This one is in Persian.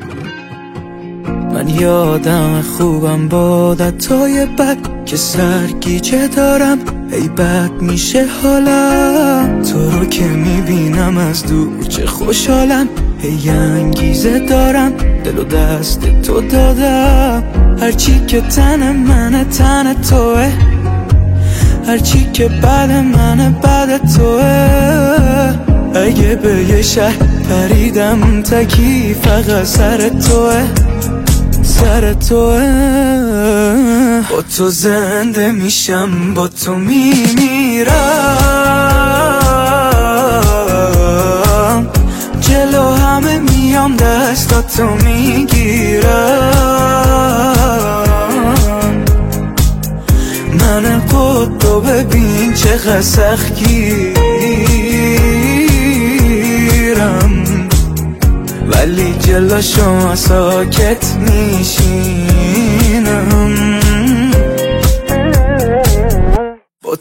من یادم خوبم با عادتهای بد که سرگیجه دارم، ای بد میشه حالم. تو رو که میبینم از دور چه خوشحالم، ای انگیزه دارم دل و دست تو دادم. هرچی که تن منه تن توه، هرچی که بد منه بد توه. اگه به یه شهر پریدم تکی فقط سر توه، سر توه. با تو زنده میشم، با تو میمیرم، جلو همه میام دستاتو میگیرم. من خودتو ببین چقدر سختگیرم، ولی جلو شما ساکت میشیم.